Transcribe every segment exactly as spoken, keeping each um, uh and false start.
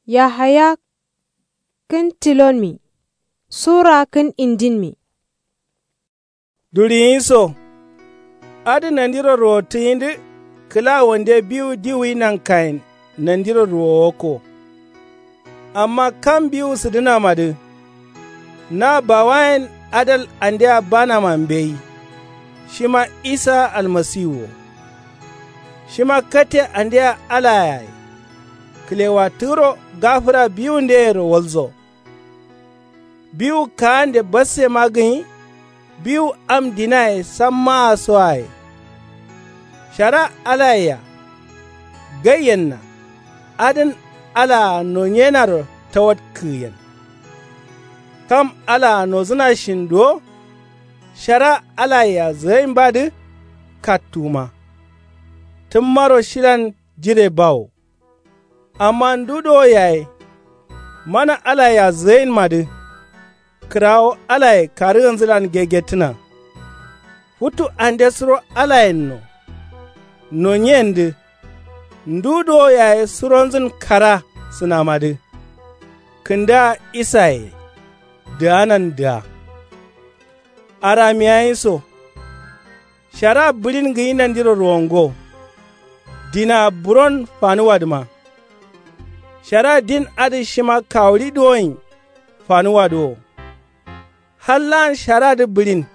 Yahaya kin tilon mi, Sura kin indin mi. Duri so, adi nandiro ro tindi, kila wande biyu diwi nan kain nandiro ro ko. Amma kan biyu su dina madu, na bawain adal ande a bana mambeyi, shi ma Isa almasiwo, shi ma kate ande a alayai, kilewa turo gafira biyu nde ro walzo. Biyu kaan de basse magani, biyu am dinaye samma soaye. Shara alaya, gayyanna, adin ala no nyenar tawat kiyan. Kam ala no zina shindo, shara alaya zayin badi katuma. Tun maro shiran jire bawo. Amma ndudo yaye, mana alaya zayin madi. Kirawo alaye karigan zilan gegetina. Hutu ande suro alaye no. No nyende. Ndudo yaye suronzin kara sinamadi. Kinda isaye. Danan da. Aramiyayi so. Shara bilin giyinan diro rongo. Dina buron fanuwadma. Shara din adi shima kawri doyin fanuwado. Hallan sharadi birin,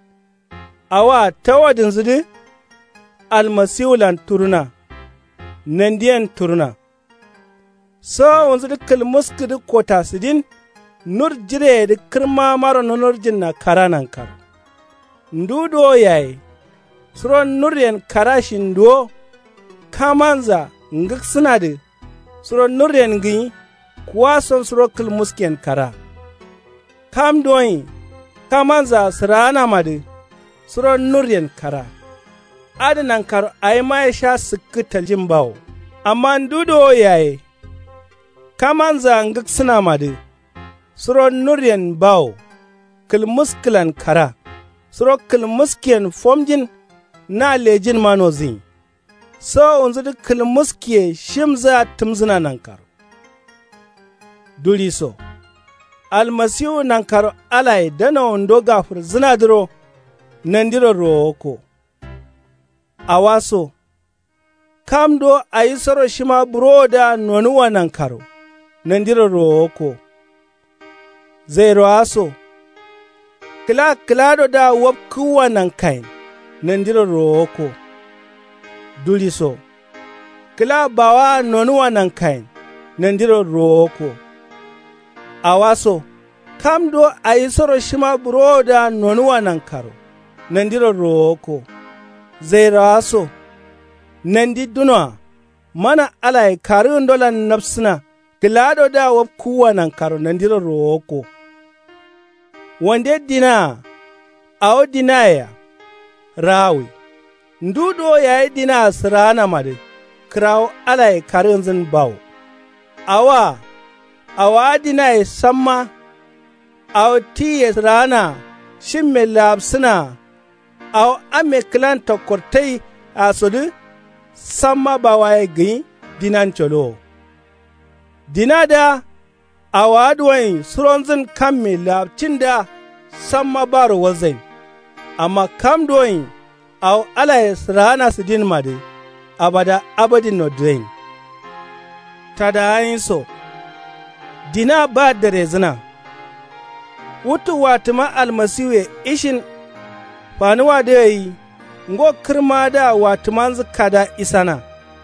awa tawadin zidi almasiulan turna, nandiyan turna. So wanzidi kilmuskidi kota sidin, nur jire di kirma maro nunurjin na karanan kar. Ndudo yayi, suron nuryen karashin do, kamanza ngik sinadi, suron nuryen gini, kuwa son suro kilmusken kara. Kam doyin, kamanza sirana madi, suron nuryen kara. Adinan karo ay ma sha sikki taljin bawo. Amma ndudo yaye, kamanza ngik sina madi, suron nuryen bawo, kilmuskilan kara, suro kilmuskiyan fomjin na lejin manozin. So unzudu kilmuskiye shimza tumzina nan karo. Duri so. Almasihu nan karo alai dana wando gafur zinadiro nandiro roko. Awaso, kamdo a yi soro shima buroda nonuwa nan karo nandiro roko. Zero aso, kila kilado da wapkuwa nan kain nandiro roko. Duliso, kila bawa nonuwa nan kain nandiro roko. Awaso, kamdo a yi soro shima buroda nonuwa nan karo, nandiro roko. Zairaso, nandi dunwa, mana alai karin dolan nafsina, gilado da wapkuwa nan karo, nandiro roko. Wande dina, ao dinaya, rawi, ndudo ya yi dina sirana madi, krawo alai karin zin bawo. Awa, awa dina samma, aw tiye rana, shimme labsina, aw ame klan tokortei asodu, samma bawaye gi dinan cholo. Dinada, awa adwain suronzin kamme labcinda, samma baro wazain, amma kam doin, aw alaye rana sidin madi, abada abadin no drain. Tada ayin so, dina ba da rezina, wutu watuma almasiwe ishin fanuwa da yi, ngo kirma da watuman zika da isana.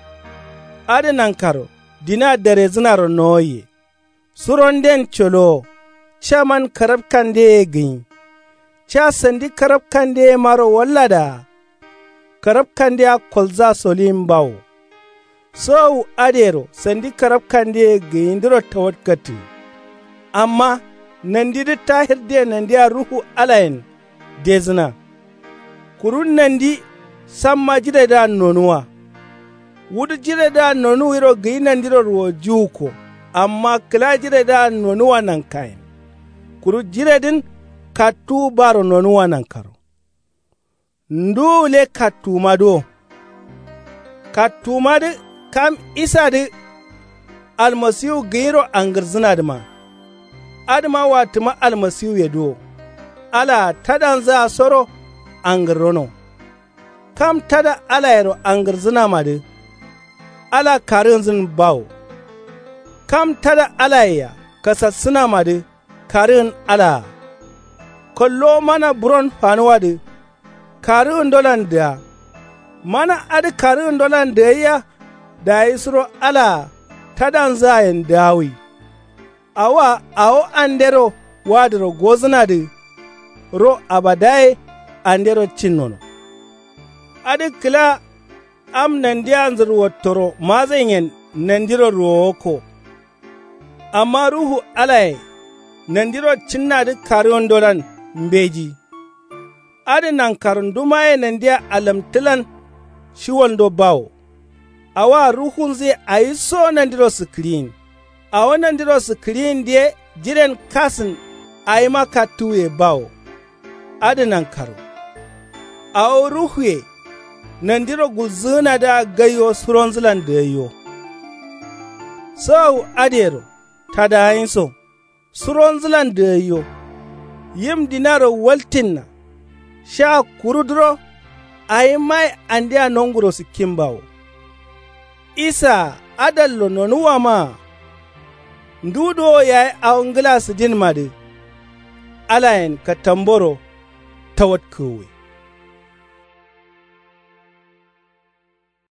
Adinan karo, dina da rezina noye, suron den cholo, chaman karab kande gini, cha sandi karab kande maro wallada, karab kande a kolza solim bawo. So adero sandi karab kande gindiro tawat kati. Amma nandi da tahir de nandi a ruhu alayin dezina. Kurun nandi samma jire da nonuwa. Wudu jire da nonu wiro gi nandiro ruwa juko. Amma kila jire da nonuwa nan kain. Kuru jire din katu baro nonuwa nan karo. Ndule katuma do. Katuma de kam isa de almasihu gairo angir zina dima, adima watuma almasihu ya do, ala tadan za soro angir rono, kam tada ala yaro angir zina madu, ala karin zin bawo, kam tada ala ya kasassuna madu karin ala, kollo mana buron fanuwa da karin dolan da, mana adi karin dolan da ya da ya suro ala tadan zayen dawi, awa awo andero wadiro gozina da ro abadai andero cinnono. Adi kila am nandiya anzir wattoro mazenyen nandiro roko, amma ruhu alaye nandiro cinna da karin dolan mbeji. Adi nan karin dumaye nandiya alamtilan shi wando bawo. Awa ruhun zai ayi so nandiro screen. Awa nandiro screen die jiren kasin ayi maka tuye bawo. Adi nan karo. Awa ruhuye nandiro guzuna da gayo suronzilan da yo. So adero tada yin so suronzilan da yo. Yim dinaro waltinna sha kurudro ayi mai andia nonguro si kimbawo. Isa adallo nonuwa ma ndudo ya yi awon gilas din made alayen ka tamboro ta watkowe.